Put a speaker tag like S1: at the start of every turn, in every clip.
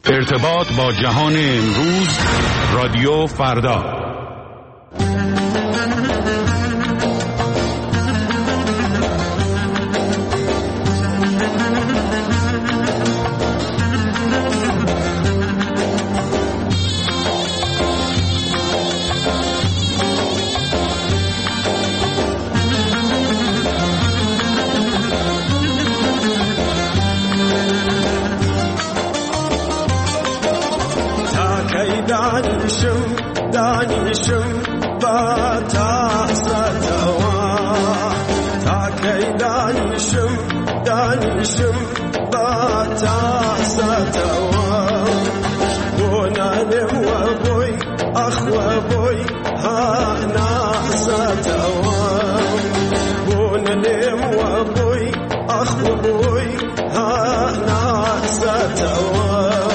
S1: ارتباط با جهان امروز، رادیو فردا.
S2: دانشم با تاساتوا تاکی دانشم با تاساتوا بونانم و بوی اخو بوی ها ناساتوا بونانم و بوی اخو بوی ها ناساتوا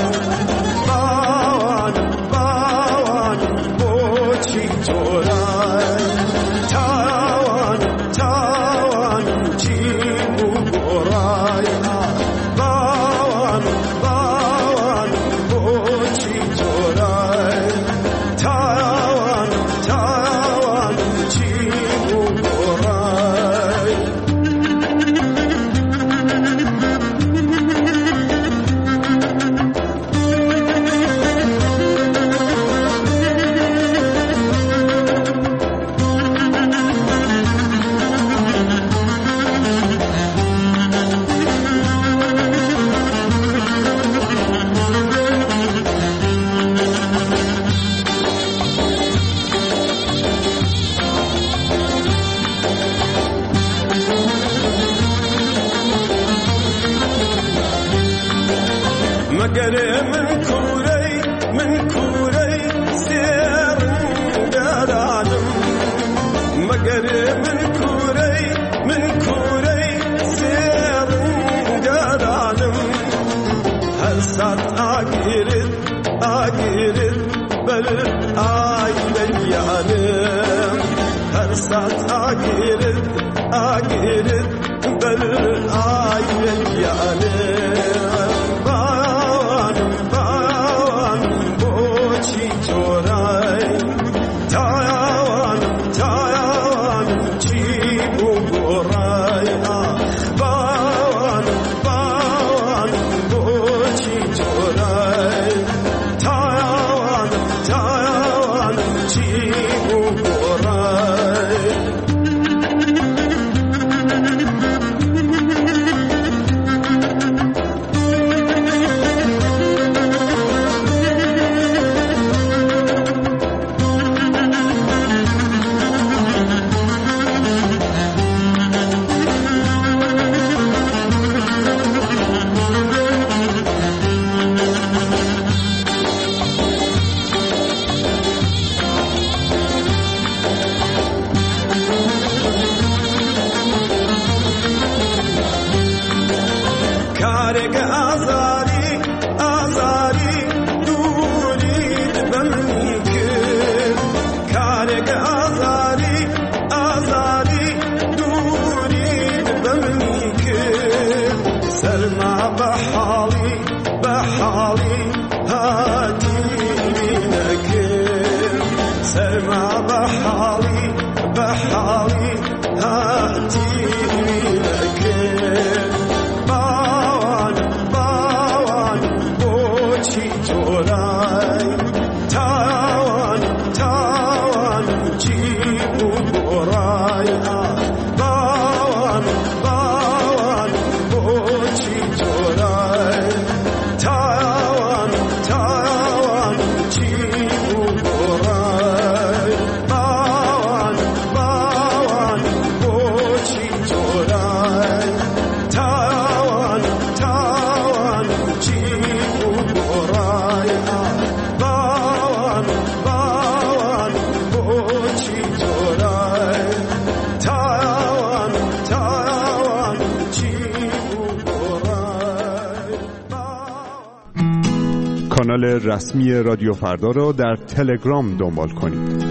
S3: کانال رسمی رادیو فردا را در تلگرام دنبال کنید.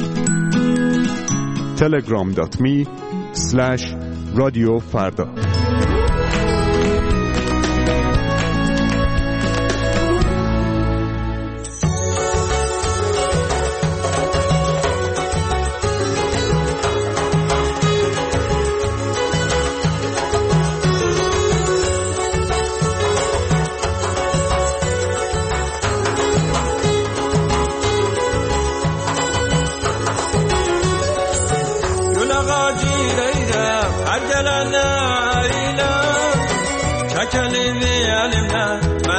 S3: telegram.me/رادیو فردا.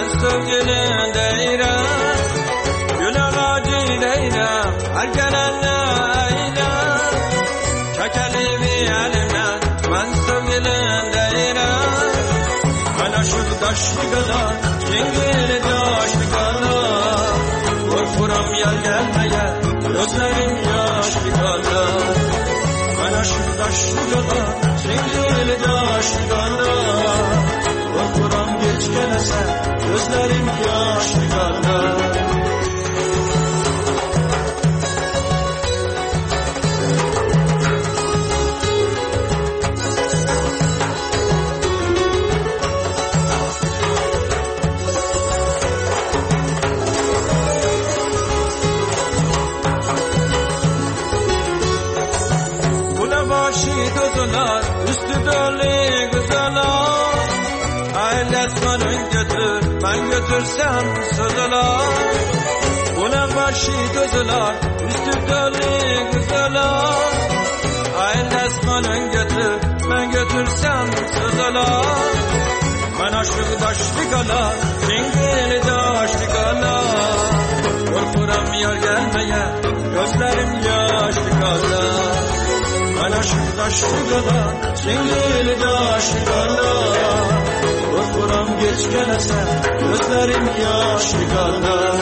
S4: من سوگلن دیرم گل آقاجی دیرم هرگنن نیرم چکلی بیالم من سوگلن دیرم من عشق داشتی گلا چنگل داشتی گلا برفورم یلگل gözlerim yaşlı kala ben aşık taşlı kala çengel yaşlı kala korkuram geç gelese gözlerim yaşlı kala üstü dolu güzeller ailetmanın götür ben götürsem sızılar buna başı gözler üstü dolu güzeller ailetmanın götür ben götürsem sızılar ben aşık taşlı kala çengeli taşlı kala korkuram yar gelmeye gözlerim yaşlı kala ben aşık taşlı kala, çengeli taşlı kala korkuram geç gelese, gözlerim yaşlı kala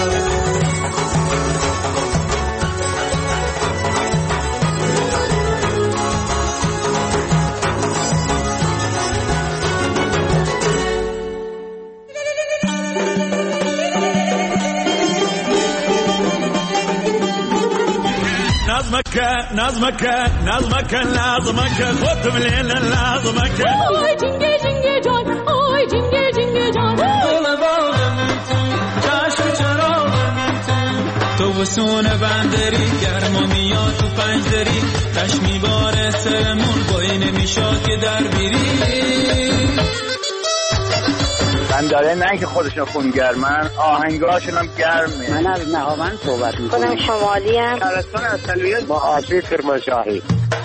S5: نظمك لازمك خدم ليلة لازمك
S6: آی جنگه جنگه جان آی جنگه جنگه جان
S4: دل باغم تو چشم چراغم تو وسون بندری گرما میاد تو پنجدری چشمی باره سرمون بایی نمیشاد که در بیری
S7: من داره نه که خودشون خونگرمن آهنگاشون هم گرمه
S8: من از نهاوند صحبت میکنم
S9: خودم شمالی هم
S7: شهرستان اصلیت با آشی کرمانشاهی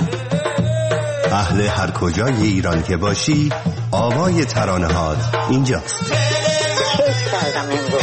S10: اهل هر کجای ایران که باشی آوای ترانه هات اینجاست
S9: کیف کردم امروز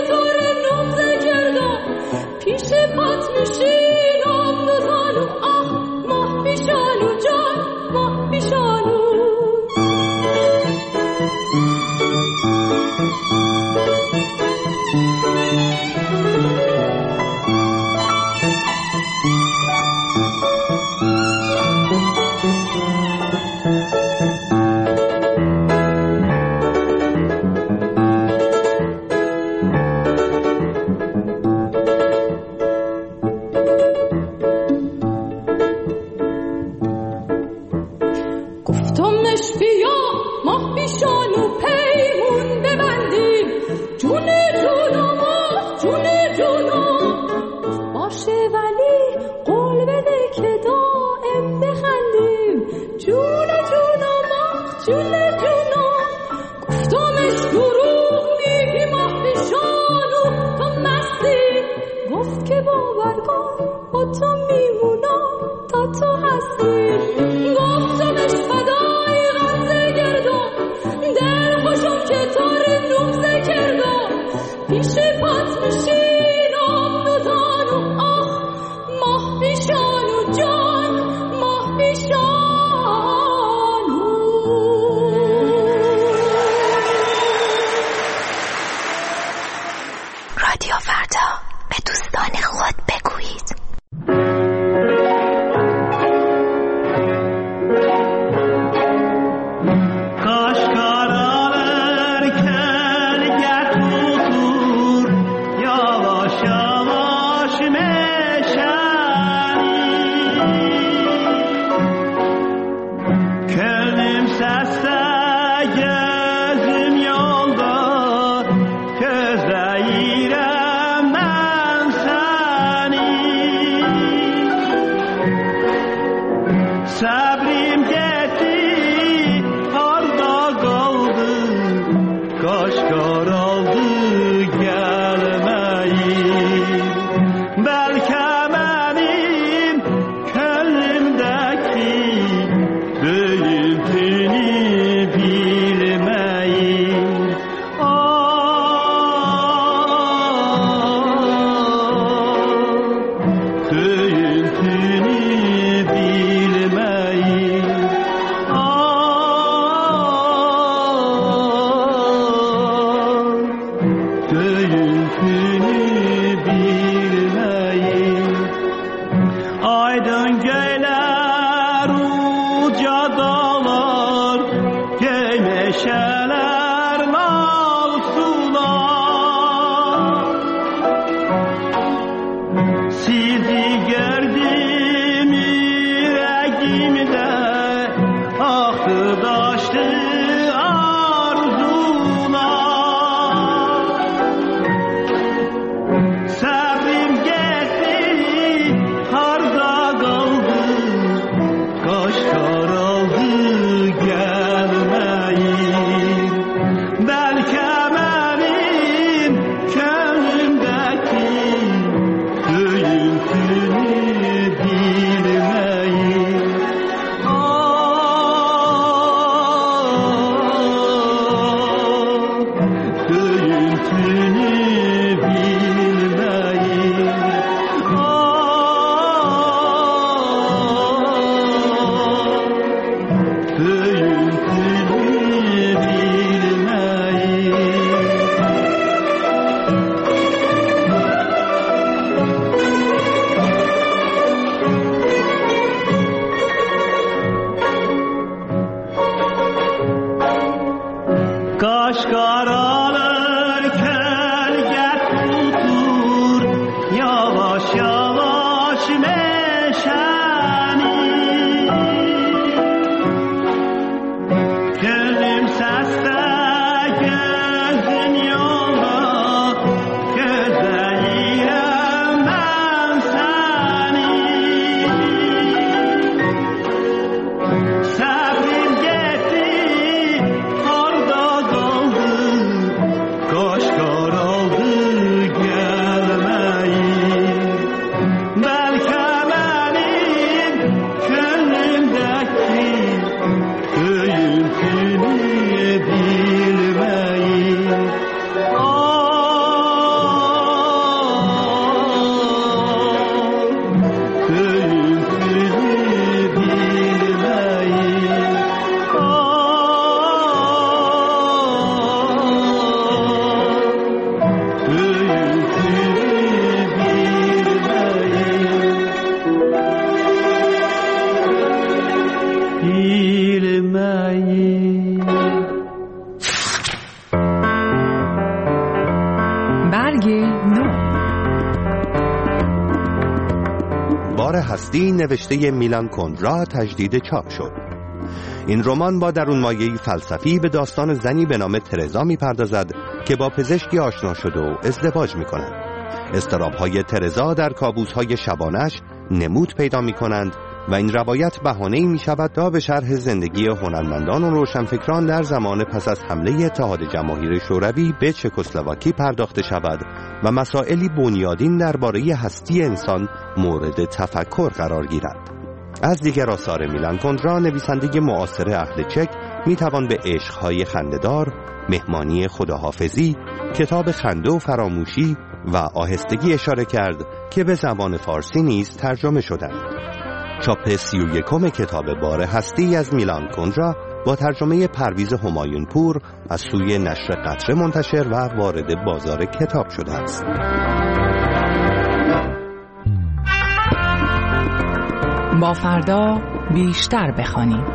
S6: پیش پات میشینم دوزانو گفتمش بیا ماه پیشانو پیمون ببندیم جون جونو ماه جون جونو باشه ولی قول بده که دائم بخندیم جون جونو ماه جون جونو گفتمش دروغ میگی ماه پیشانو تو مستی گفت که باور کن با تو میمونم تا تو هستی گفتمش فدای غمزه گردم در خوشم که تو رنومزه کردم پیش پات میشینم نوزانو آه ماه پیشانو جان ماه پیشانو
S11: رادیو فردا به دوستان خود بگویید.
S10: بار هستی نوشته میلان کندرا تجدید چاپ شد. این رمان با درونمایه‌ای فلسفی به داستان زنی به نام ترزا می‌پردازد که با پزشکی آشنا شده و ازدواج می‌کند. اضطراب‌های ترزا در کابوس‌های شبانه‌اش نمود پیدا می‌کنند و این روایت بهانه‌ای می‌شود تا به شرح زندگی هنرمندان و روشنفکران در زمان پس از حمله اتحاد جماهیر شوروی به چکسلواکی پرداخته شود و مسائلی بنیادین درباره هستی انسان مورد تفکر قرار گیرد. از دیگر آثار میلان کندرا، نویسنده معاصر اهل چک، میتوان به عشق‌های خنده‌دار، مهمانی خداحافظی، کتاب خنده و فراموشی و آهستگی اشاره کرد که به زبان فارسی نیز ترجمه شدند. چاپ 31 کتاب بار هستی از میلان کندرا با ترجمه پرویز همایون پور از سوی نشر قطره منتشر و وارد بازار کتاب شده است.
S12: با فردا بیشتر بخوانیم.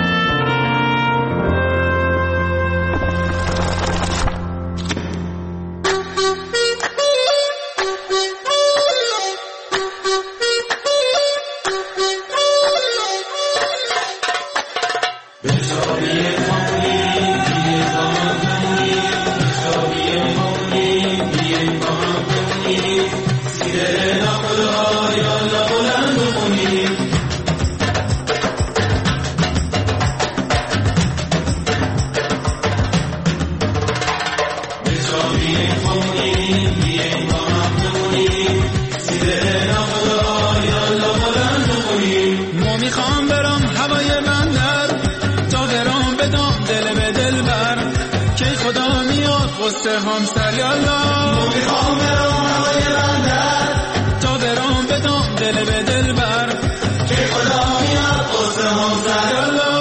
S4: همسر یالا میخوام برام هوای بندر تا برام بدم دل به دل بر که خدا میاد قصه همسر یالا.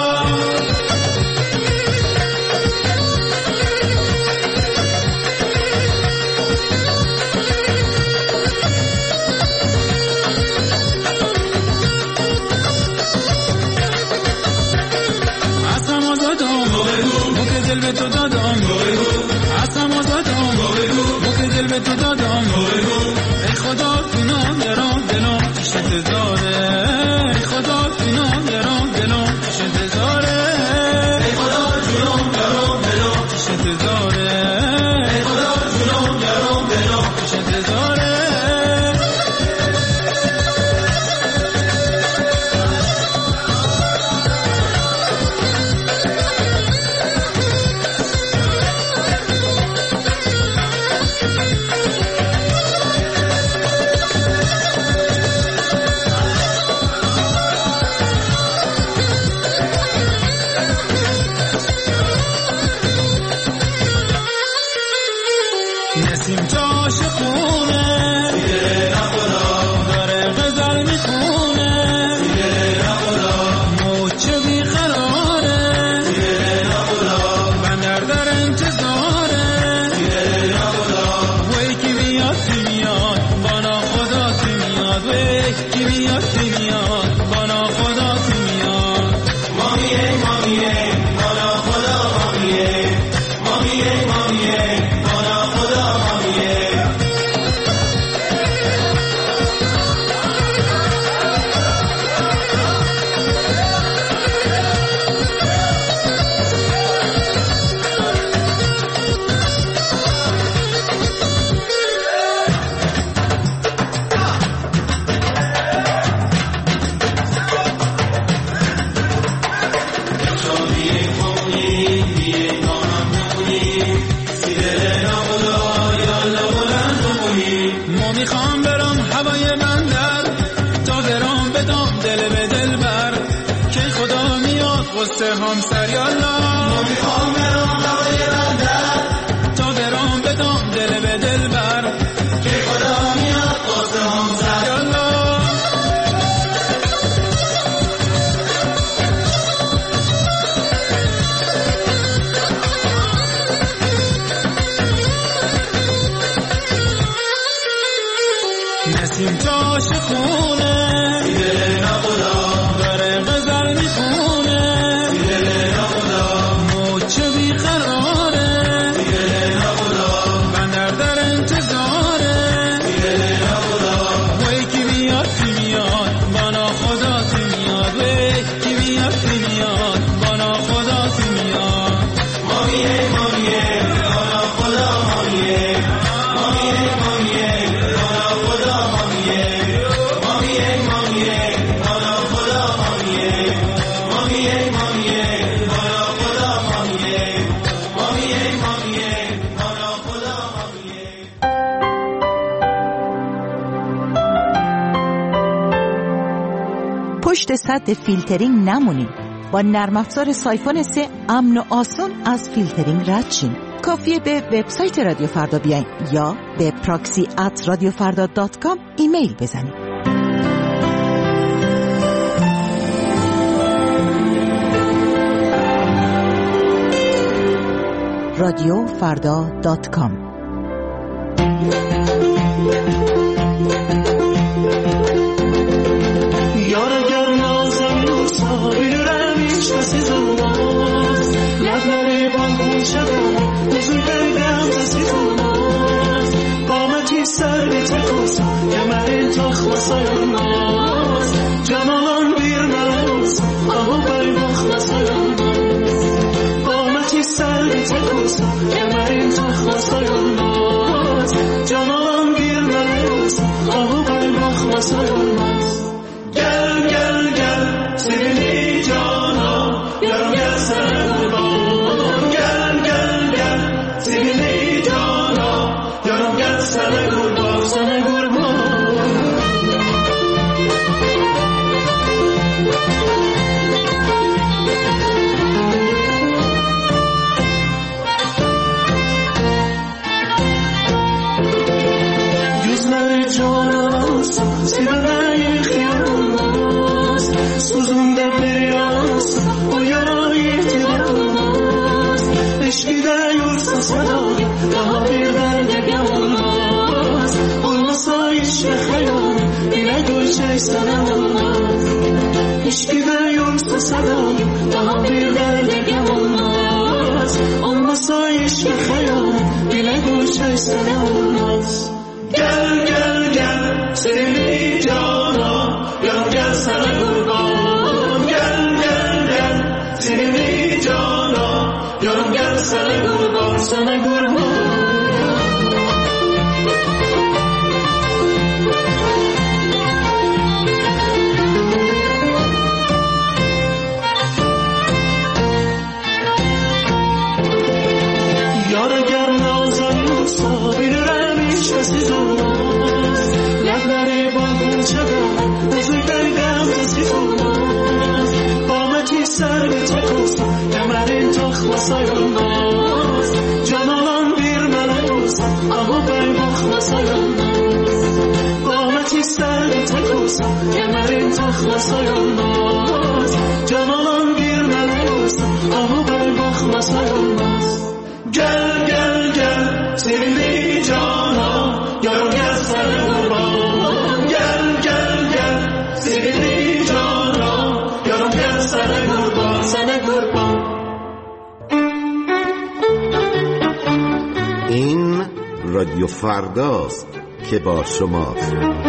S4: اصلا آزادم بو که دل به تو دادم به تو دادم ای خدا فینام درام دلم چشت داره ای خدا فینام درام دلم چشت داره ای خدا جونم درام دلم چشت داره ای خدا جونم درام دلم چشت داره. همسر یالا میخوام برام هوای بندر تا برام بدم دل به دل بر که خدا میاد قصه همسر یالا. نسیم جاش خونه دل نبودا داره غزل میخونه موچه بیقرار
S13: پشت سد فیلترینگ نمونین. با نرم افزار سایفون 3 امن و آسون از فیلترینگ رد شین. کافیه به وبسایت رادیو فردا بیاین یا به proxy@radiofarda.com ایمیل بزنید. radiofarda.com
S2: یار اگر نازم روزها بیرم هیچ کسی زنباز لبنه بالگون شدم نزول بردم کسی زنباز قامتی سر به تکوزم یه مرین تخمسای ناز جمالان بیر ملوز آهو بای مخمسای ناز قامتی سر به تکوزم یه مرین تخمسای ناز جمالان بیر ملوز آهو بای مخمسای ناز گل گل گل سیبیلی جانا یارم گل سر قربان گل گل گل سیبیلی جانا یارم گل سر قربان سر قربان yüzler canımsın sibirleyi kıyamaz suzunda beyaz o yarayı tiramaz eşkide yursa sadayı daha bir derde gelmez olmasa işe hayal yine gülçey sana olmaz eşkide yursa sadayı daha bir derde gelmez olmasa işe hayal yine gülçey sana olmaz gel gel gel sevimli cana yarım gel sana kurban gel gel gel sevimli cana yarım gel sana kurban sana kurban yar eğer nazan yoksa bilirim hiç kesiz olmaz lableri balkon şedem özür beydem kesiz olmaz qameti ser bir tek olsa kemerin takmasa yolmaz canalan bir melek olsa ama ben bakmasa yolmaz qameti ser bir tek olsa kemerin takmasa yolmaz canalan bir melek olsa ama ben bakmasa yolmaz gel gel gel sevimli cana yarım gel sana kurban gel gel gel sevimli cana yarım gel sana kurban sana kurban
S14: این رادیو فرداست که با شماست.